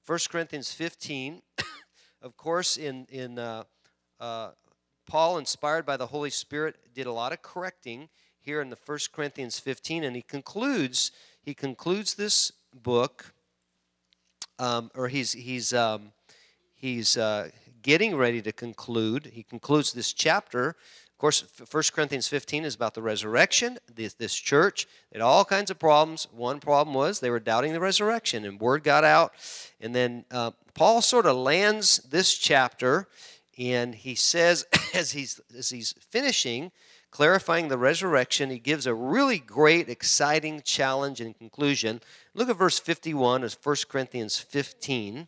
1 Corinthians 15. Of course, Paul, inspired by the Holy Spirit, did a lot of correcting here in the 1 Corinthians 15, and he concludes this book, or he's getting ready to conclude. He concludes this chapter. Of course, 1 Corinthians 15 is about the resurrection. This church had all kinds of problems. One problem was they were doubting the resurrection, and word got out. And then Paul sort of lands this chapter, and he says, as he's finishing, clarifying the resurrection, he gives a really great, exciting challenge and conclusion. Look at verse 51 of 1 Corinthians 15.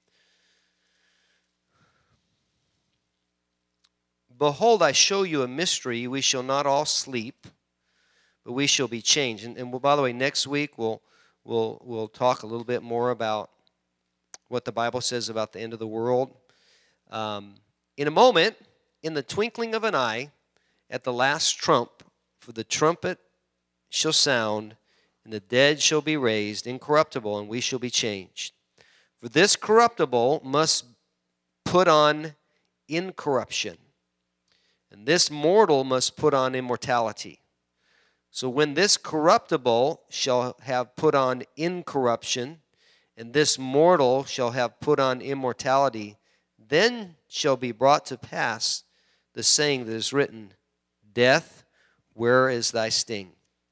Behold, I show you a mystery. We shall not all sleep, but we shall be changed. And by the way, next week we'll talk a little bit more about what the Bible says about the end of the world. In a moment, in the twinkling of an eye, at the last trump, for the trumpet shall sound, and the dead shall be raised incorruptible, and we shall be changed. For this corruptible must put on incorruption, and this mortal must put on immortality. So when this corruptible shall have put on incorruption, and this mortal shall have put on immortality, then shall be brought to pass the saying that is written, Death, where is thy sting?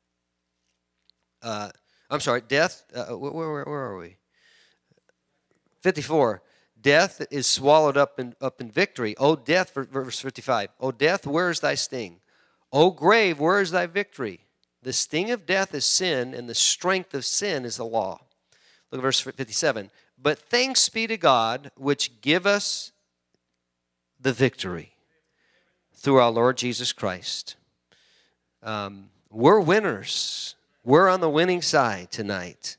Death, where are we? 54. Death is swallowed up in victory. O death, verse 55. O death, where is thy sting? O grave, where is thy victory? The sting of death is sin, and the strength of sin is the law. Look at verse 57. But thanks be to God, which give us the victory through our Lord Jesus Christ. We're winners. We're on the winning side tonight.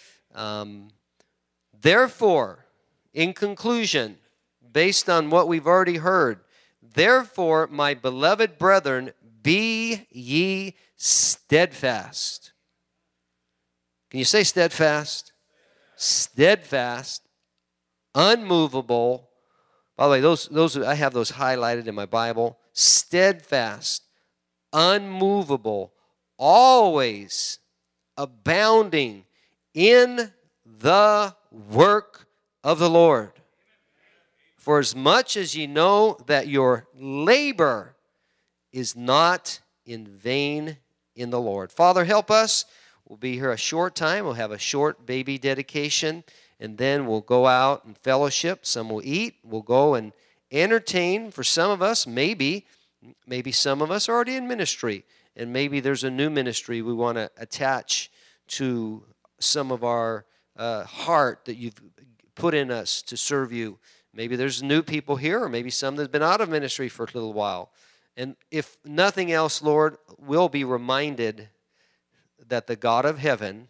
Therefore, in conclusion, based on what we've already heard, therefore, my beloved brethren, be ye steadfast. Can you say steadfast? Steadfast, unmovable. By the way, those I have those highlighted in my Bible. Steadfast, unmovable, always abounding in the work of the Lord. For as much as ye know that your labor is not in vain in the Lord. Father, help us. We'll be here a short time. We'll have a short baby dedication, and then we'll go out and fellowship. Some will eat. We'll go and entertain. For some of us, maybe some of us are already in ministry, and maybe there's a new ministry we want to attach to some of our heart that you've put in us to serve you. Maybe there's new people here, or maybe some that have been out of ministry for a little while. And if nothing else, Lord, we'll be reminded that the God of heaven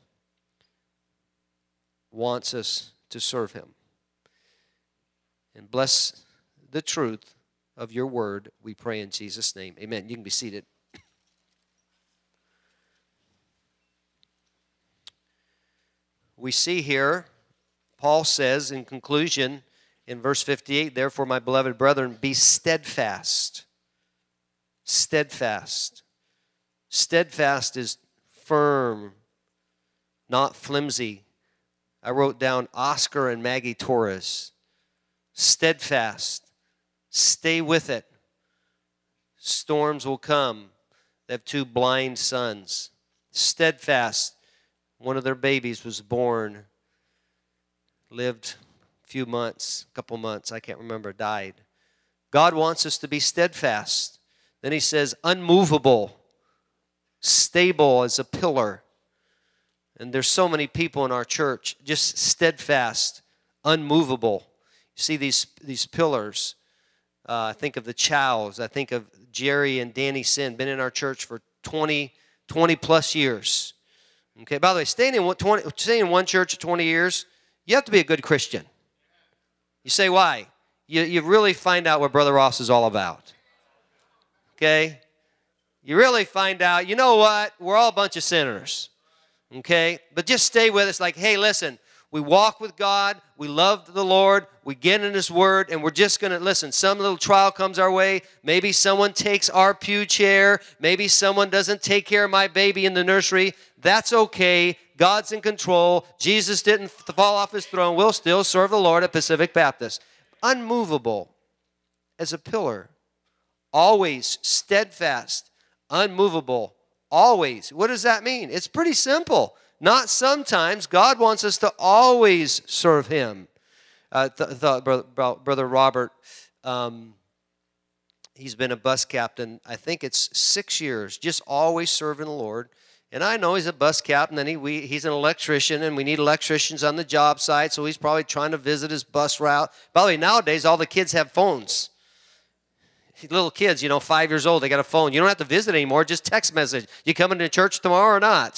wants us to serve him. And bless the truth of your word, we pray in Jesus' name. Amen. You can be seated. We see here, Paul says in conclusion in verse 58, therefore, my beloved brethren, be steadfast. Steadfast. Steadfast is firm, not flimsy. I wrote down Oscar and Maggie Torres. Steadfast. Stay with it. Storms will come. They have 2 blind sons. Steadfast. One of their babies was born, lived a few months, a couple months, I can't remember, died. God wants us to be steadfast. Then he says unmovable, stable as a pillar. And there's so many people in our church, just steadfast, unmovable. You see these pillars. I think of the Chows. I think of Jerry and Danny Sin, been in our church for 20 plus years. Okay, by the way, staying in one church for 20 years, you have to be a good Christian. You say, why? You really find out what Brother Ross is all about. Okay? You really find out, you know what? We're all a bunch of sinners. Okay? But just stay with us like, hey, listen, We walk with God. We love the Lord. We get in His Word, and we're just going to listen. Some little trial comes our way. Maybe someone takes our pew chair. Maybe someone doesn't take care of my baby in the nursery. That's okay. God's in control. Jesus didn't fall off His throne. We'll still serve the Lord at Pacific Baptist. Unmovable as a pillar. Always steadfast. Unmovable. Always. What does that mean? It's pretty simple. Not sometimes. God wants us to always serve Him. Brother Robert, he's been a bus captain, I think it's 6 years, just always serving the Lord. And I know he's a bus captain, and he's an electrician, and we need electricians on the job site, so he's probably trying to visit his bus route. By the way, nowadays, all the kids have phones. Little kids, 5 years old, they got a phone. You don't have to visit anymore, just text message. You coming to church tomorrow or not?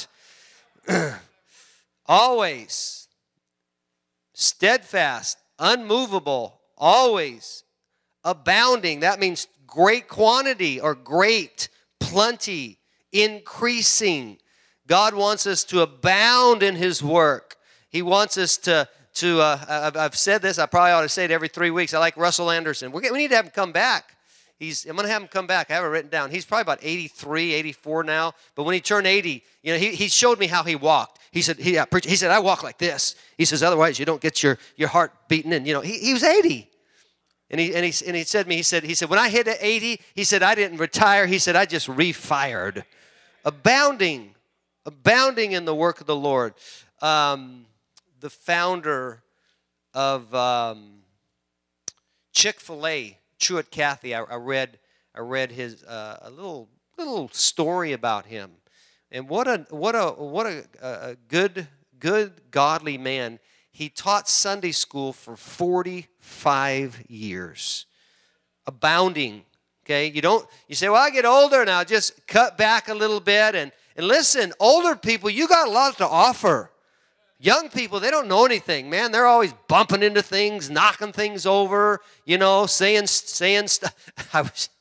Always steadfast, unmovable, always abounding. That means great quantity or great, plenty, increasing. God wants us to abound in His work. He wants us to I've said this, I probably ought to say it every 3 weeks. I like Russell Anderson. We need to have him come back. I'm going to have him come back. I have it written down. He's probably about 83, 84 now. But when he turned 80, he showed me how he walked. He said, I walk like this. He says, otherwise you don't get your heart beating in. He was 80. And he said to me, he said, when I hit 80, he said, I didn't retire. He said, I just refired. Abounding in the work of the Lord. The founder of Chick-fil-A, Truett Cathy, I read his a little story about him, and what a good godly man. He taught Sunday school for 45 years, abounding. Okay, you say, well, I get older now, just cut back a little bit, and listen, older people, you got a lot to offer. Young people, they don't know anything, man. They're always bumping into things, knocking things over, saying stuff. I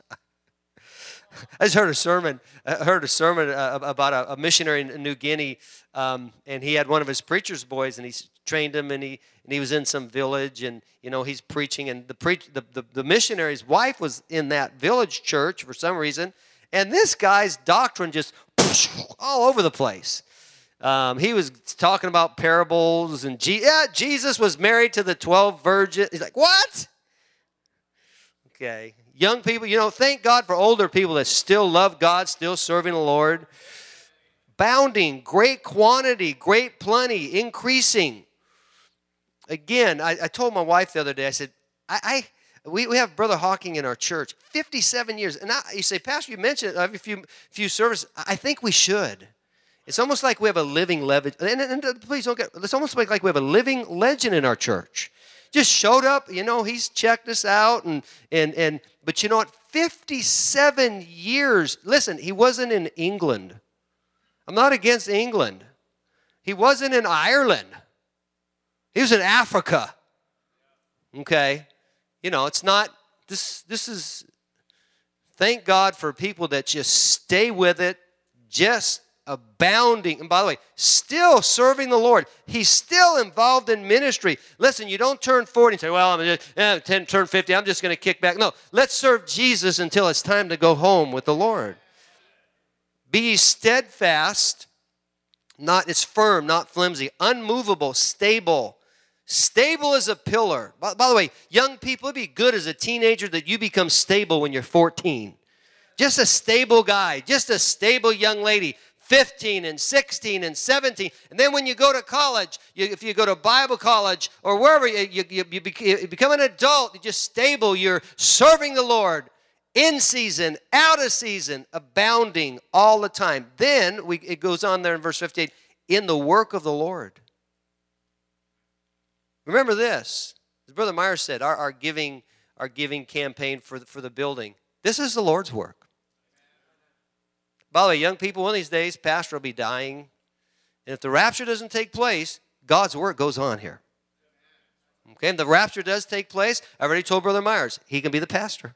just heard a sermon. About a missionary in New Guinea, and he had one of his preacher's boys, and he trained him, and he was in some village, and he's preaching, and the missionary's wife was in that village church for some reason, and this guy's doctrine just all over the place. He was talking about parables, and Jesus was married to the 12 virgins. He's like, what? Okay. Young people, thank God for older people that still love God, still serving the Lord. Bounding, great quantity, great plenty, increasing. Again, I told my wife the other day, I said, we have Brother Hawking in our church, 57 years. And you say, Pastor, you mentioned every few services. I think we should. It's almost like we have a living legend. And please don't get, it's almost like we have a living legend in our church. Just showed up, he's checked us out. But you know what? 57 years. Listen, he wasn't in England. I'm not against England. He wasn't in Ireland. He was in Africa. Okay? It's not, this is, thank God for people that just stay with it, just abounding. And by the way, still serving the Lord. He's still involved in ministry. Listen, you don't turn 40 and say, well, I'm just, turn 50, I'm just going to kick back. No, let's serve Jesus until it's time to go home with the Lord. Be ye steadfast, it's firm, not flimsy, unmovable, stable. Stable as a pillar. By the way, young people, it'd be good as a teenager that you become stable when you're 14. Just a stable guy, just a stable young lady. 15 and 16 and 17. And then when you go to college, if you go to Bible college or wherever, you become an adult, you're just stable. You're serving the Lord in season, out of season, abounding all the time. Then it goes on there in verse 58, in the work of the Lord. Remember this, as Brother Myers said, our giving campaign for the building. This is the Lord's work. By the way, young people, one of these days, pastor will be dying. And if the rapture doesn't take place, God's work goes on here. Okay, and the rapture does take place. I already told Brother Myers, he can be the pastor.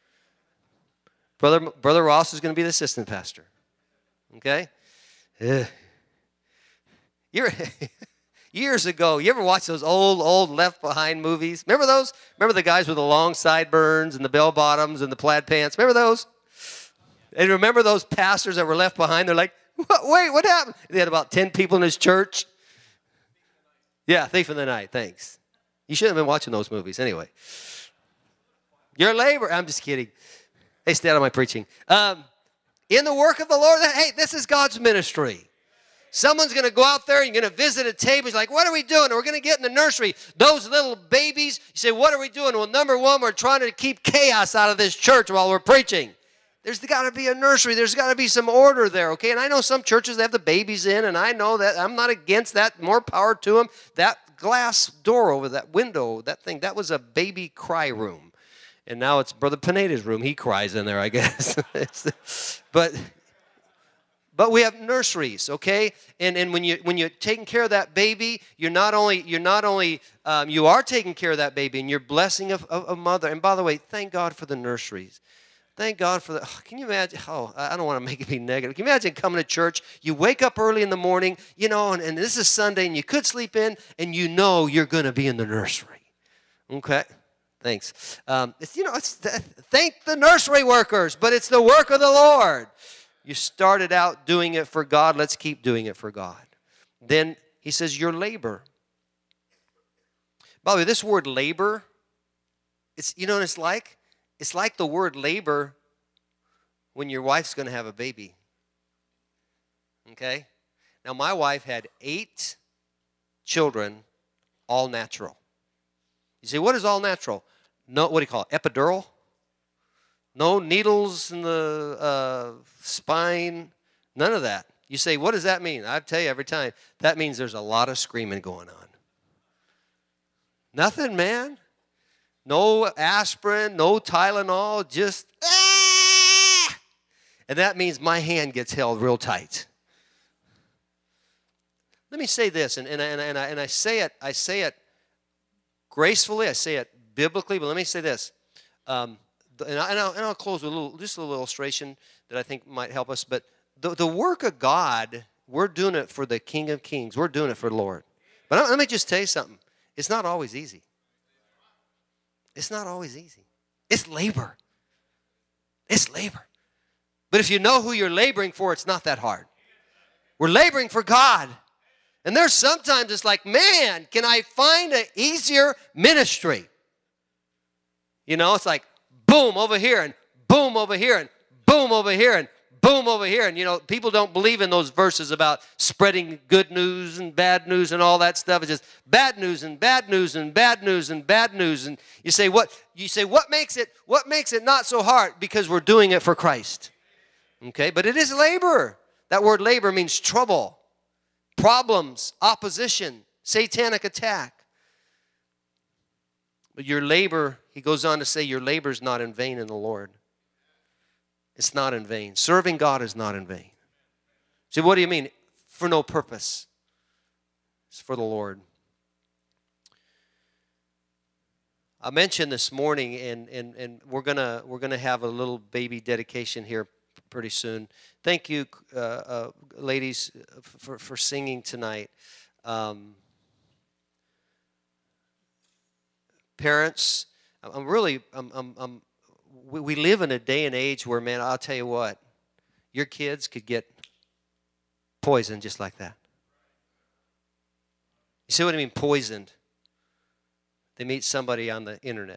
Brother Ross is going to be the assistant pastor. Okay? You're years ago. You ever watch those old Left Behind movies? Remember those? Remember the guys with the long sideburns and the bell bottoms and the plaid pants? Remember those? And remember those pastors that were left behind? They're like, wait, what happened? They had about 10 people in his church. Yeah, Thief in the Night, thanks. You shouldn't have been watching those movies anyway. Your labor, I'm just kidding. Hey, stay out of my preaching. In the work of the Lord, hey, this is God's ministry. Someone's going to go out there and you're going to visit a table. He's like, what are we doing? We're going to get in the nursery. Those little babies, you say, what are we doing? Well, number one, we're trying to keep chaos out of this church while we're preaching. There's got to be a nursery. There's got to be some order there, okay? And I know some churches, they have the babies in, and I know that. I'm not against that. More power to them. That glass door over that window, that thing, that was a baby cry room. And now it's Brother Pineda's room. He cries in there, I guess. But we have nurseries, okay? And when you're taking care of that baby, you are taking care of that baby, and you're blessing a mother. And by the way, thank God for the nurseries. Thank God for that. Can you imagine? I don't want to make it be negative. Can you imagine coming to church? You wake up early in the morning, and this is Sunday, and you could sleep in, and you know you're going to be in the nursery. Okay? Thanks. Thank the nursery workers, but it's the work of the Lord. You started out doing it for God. Let's keep doing it for God. Then he says, your labor. By the way, this word labor, it's like? It's like the word labor when your wife's going to have a baby. Okay? Now, my wife had 8 children, all natural. You say, what is all natural? No, what do you call it? Epidural? No needles in the spine? None of that. You say, what does that mean? I tell you every time, that means there's a lot of screaming going on. Nothing, man. No aspirin, no Tylenol, just ah! And that means my hand gets held real tight. Let me say this, and I say it gracefully, I say it biblically, but let me say this. And I'll close with just a little illustration that I think might help us. But the work of God, we're doing it for the King of Kings. We're doing it for the Lord. But let me just tell you something. It's not always easy. It's not always easy. It's labor. It's labor. But if you know who you're laboring for, it's not that hard. We're laboring for God. And there's sometimes it's like, man, can I find an easier ministry? It's like, boom over here, and boom over here, and boom over here, and boom over here. And, people don't believe in those verses about spreading good news and bad news and all that stuff. It's just bad news and bad news and bad news and bad news. And you say, what makes it not so hard? Because we're doing it for Christ. Okay, but it is labor. That word labor means trouble, problems, opposition, satanic attack. But your labor, he goes on to say, your labor is not in vain in the Lord. It's not in vain. Serving God is not in vain. See, what do you mean? For no purpose. It's for the Lord. I mentioned this morning, and we're gonna have a little baby dedication here pretty soon. Thank you, ladies, for singing tonight. Parents, we live in a day and age where, man, I'll tell you what, your kids could get poisoned just like that. You see what I mean, poisoned? They meet somebody on the internet.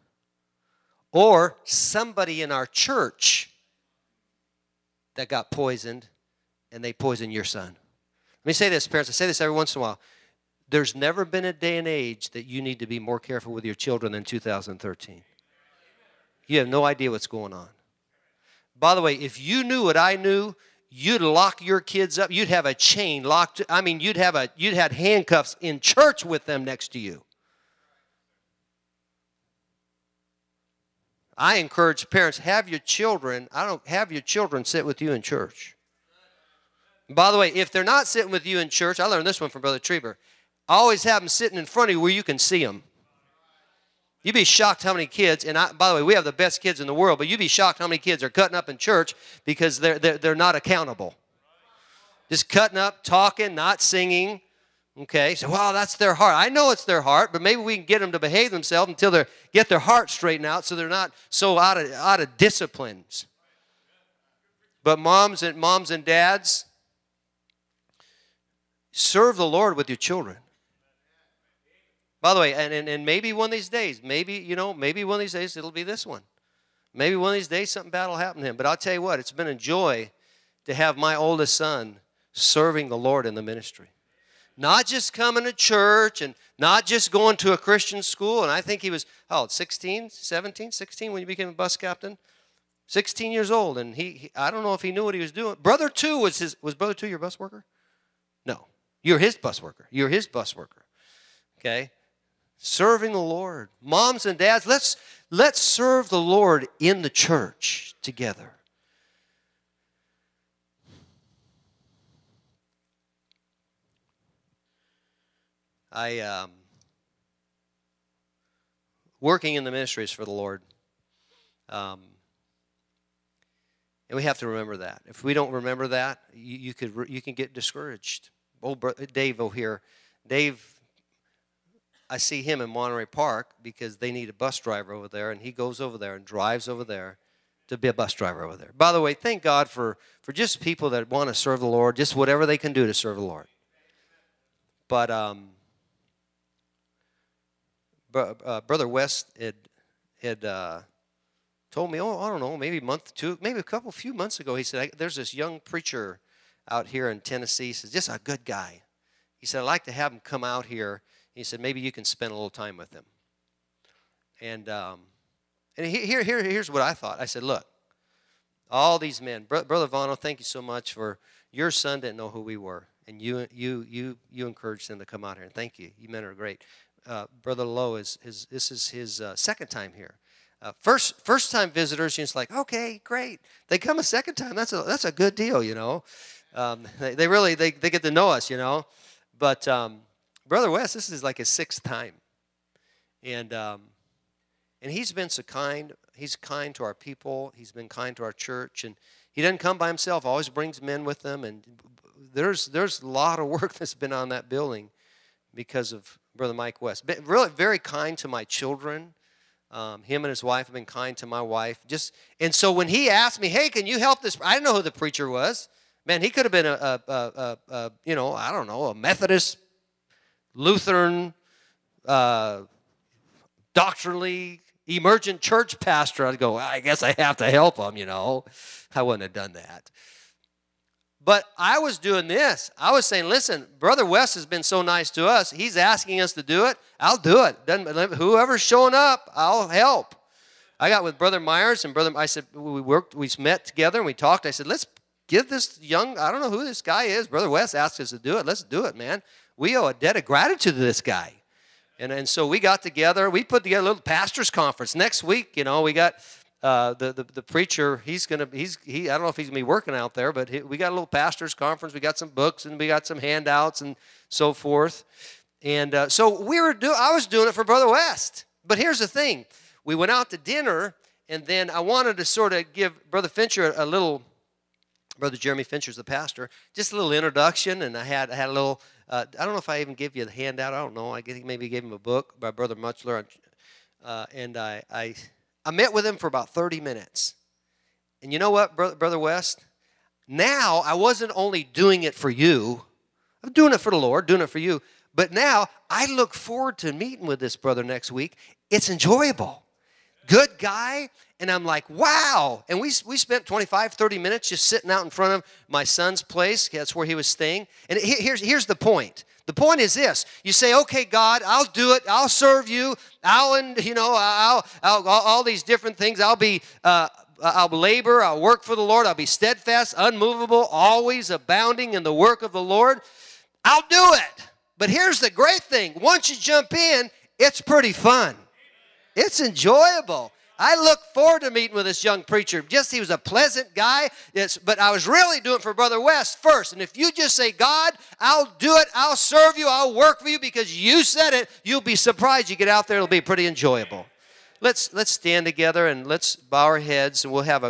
Or somebody in our church that got poisoned, and they poison your son. Let me say this, parents. I say this every once in a while. There's never been a day and age that you need to be more careful with your children than 2013. You have no idea what's going on. By the way, if you knew what I knew, you'd lock your kids up. You'd have a chain locked. I mean, you'd had handcuffs in church with them next to you. I encourage parents, have your children sit with you in church. By the way, if they're not sitting with you in church, I learned this one from Brother Trieber. I always have them sitting in front of you where you can see them. You'd be shocked how many kids, and by the way, we have the best kids in the world, but you'd be shocked how many kids are cutting up in church because they're not accountable. Just cutting up, talking, not singing, Okay, so, well, that's their heart. I know it's their heart, but maybe we can get them to behave themselves until they get their heart straightened out so they're not so out of disciplines. But moms and dads, serve the Lord with your children. By the way, and maybe one of these days, maybe one of these days it'll be this one. Maybe one of these days something bad will happen to him. But I'll tell you what, it's been a joy to have my oldest son serving the Lord in the ministry. Not just coming to church and not just going to a Christian school. And I think he was, 16 when he became a bus captain? 16 years old. And he I don't know if he knew what he was doing. Brother 2 was Brother 2 your bus worker? No. You're his bus worker. You're his bus worker. Okay? Serving the Lord. Moms and dads, let's serve the Lord in the church together. Working in the ministries for the Lord. And we have to remember that. If we don't remember that, you can get discouraged. Old Dave over here. Dave, I see him in Monterey Park because they need a bus driver over there, and he goes over there and drives over there to be a bus driver over there. By the way, thank God for just people that want to serve the Lord, just whatever they can do to serve the Lord. But Brother West had told me, I don't know, maybe a few months ago, he said, there's this young preacher out here in Tennessee. He says, just a good guy. He said, I'd like to have him come out here. He said, maybe you can spend a little time with him. And here's what I thought. I said, look, all these men, Brother Vano, thank you so much for your son didn't know who we were. And you encouraged him to come out here. And thank you. You men are great. Brother Lowe this is his second time here. First time visitors, it's like, okay, great. They come a second time. That's a good deal, you know. They really get to know us, you know. But Brother West, this is like his sixth time, and he's been so kind. He's kind to our people. He's been kind to our church, and he doesn't come by himself. Always brings men with him, and there's a lot of work that's been on that building because of Brother Mike West. Been really very kind to my children. Him and his wife have been kind to my wife. And so when he asked me, hey, can you help this? I didn't know who the preacher was. Man, he could have been I don't know, a Methodist, Lutheran, doctrinally emergent church pastor. I'd go, I guess I have to help him, you know. I wouldn't have done that. But I was doing this. I was saying, listen, Brother West has been so nice to us. He's asking us to do it. I'll do it. Whoever's showing up, I'll help. I got with Brother Myers and I said, we met together and we talked. I said, let's give this I don't know who this guy is. Brother West asked us to do it. Let's do it, man. We owe a debt of gratitude to this guy. And so we got together. We put together a little pastor's conference. Next week, you know, we got the preacher. I don't know if he's gonna be working out there, but we got a little pastor's conference. We got some books and we got some handouts and so forth. And so I was doing it for Brother West. But here's the thing: we went out to dinner, and then I wanted to sort of give Brother Fincher a little. Brother Jeremy Fincher's the pastor. Just a little introduction, and I had a little. I don't know if I even gave you the handout. I don't know. I maybe gave him a book by Brother Muchler, and I met with him for about 30 minutes. And you know what, Brother West? Now I wasn't only doing it for you. I'm doing it for the Lord, doing it for you. But now I look forward to meeting with this brother next week. It's enjoyable. Good guy. And I'm like, wow. And we spent 25, 30 minutes just sitting out in front of my son's place. That's where he was staying. And here's the point. The point is this. You say, okay, God, I'll do it. I'll serve you. I'll all these different things. I'll labor. I'll work for the Lord. I'll be steadfast, unmovable, always abounding in the work of the Lord. I'll do it. But here's the great thing. Once you jump in, it's pretty fun. It's enjoyable. I look forward to meeting with this young preacher. He was a pleasant guy, but I was really doing it for Brother West first. And if you just say, God, I'll do it, I'll serve you, I'll work for you because you said it, you'll be surprised. You get out there, it'll be pretty enjoyable. Let's stand together and let's bow our heads, and we'll have a